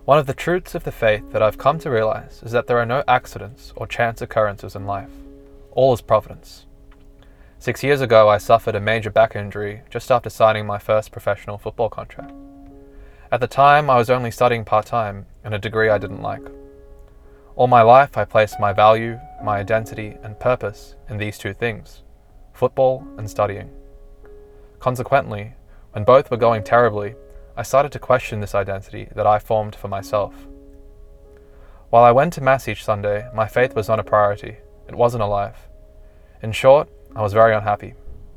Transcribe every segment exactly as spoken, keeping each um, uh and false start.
One of the truths of the faith that I've come to realize is that there are no accidents or chance occurrences in life. All is providence. Six years ago, I suffered a major back injury just after signing my first professional football contract. At the time, I was only studying part-time in a degree I didn't like. All my life, I placed my value, my identity, and purpose in these two things: football and studying. Consequently, when both were going terribly, I started to question this identity that I formed for myself. While I went to Mass each Sunday, my faith was not a priority. It wasn't alive. In short, I was very unhappy.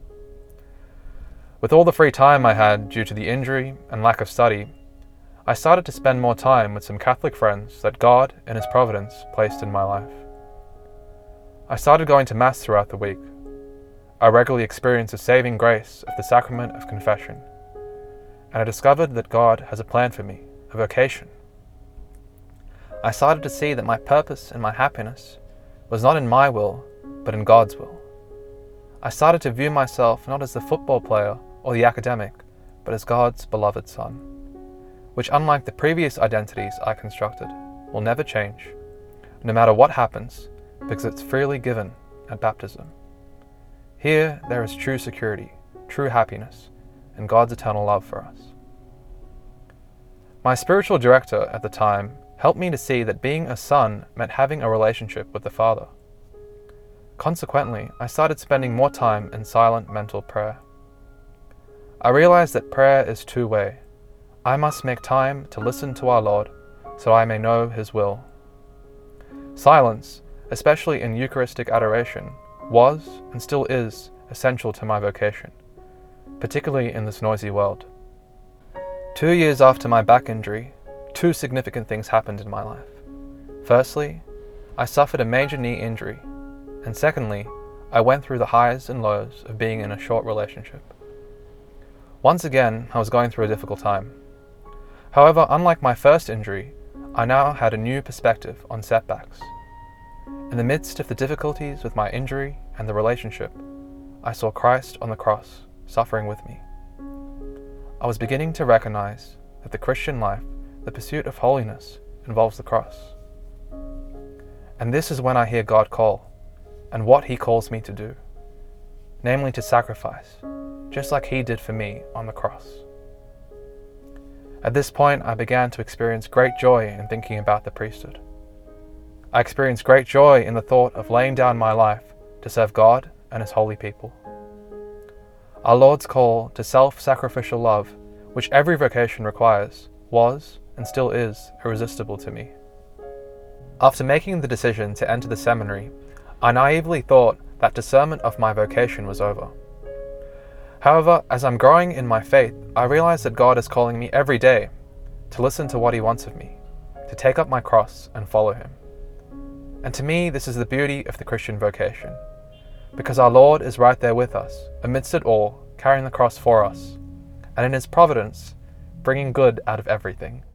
With all the free time I had due to the injury and lack of study, I started to spend more time with some Catholic friends that God, in His providence, placed in my life. I started going to Mass throughout the week. I regularly experienced the saving grace of the sacrament of confession, and I discovered that God has a plan for me, a vocation. I started to see that my purpose and my happiness was not in my will, but in God's will. I started to view myself not as the football player or the academic, but as God's beloved son, which, unlike the previous identities I constructed, will never change, no matter what happens, because it's freely given at baptism. Here there is true security, true happiness, and God's eternal love for us. My spiritual director at the time helped me to see that being a son meant having a relationship with the Father. Consequently, I started spending more time in silent mental prayer. I realized that prayer is two-way. I must make time to listen to our Lord so I may know His will. Silence, especially in Eucharistic adoration, was and still is essential to my vocation, particularly in this noisy world. Two years after my back injury, two significant things happened in my life. Firstly, I suffered a major knee injury, and secondly, I went through the highs and lows of being in a short relationship. Once again, I was going through a difficult time. However, unlike my first injury, I now had a new perspective on setbacks. In the midst of the difficulties with my injury and the relationship, I saw Christ on the cross, suffering with me. I was beginning to recognize that the Christian life, the pursuit of holiness, involves the cross. And this is when I hear God call, and what He calls me to do, namely to sacrifice, just like He did for me on the cross. At this point, I began to experience great joy in thinking about the priesthood. I experienced great joy in the thought of laying down my life to serve God and His holy people. Our Lord's call to self-sacrificial love, which every vocation requires, was and still is irresistible to me. After making the decision to enter the seminary, I naively thought that discernment of my vocation was over. However, as I'm growing in my faith, I realize that God is calling me every day to listen to what He wants of me, to take up my cross and follow Him. And to me, this is the beauty of the Christian vocation, because our Lord is right there with us, amidst it all, carrying the cross for us, and in His providence, bringing good out of everything.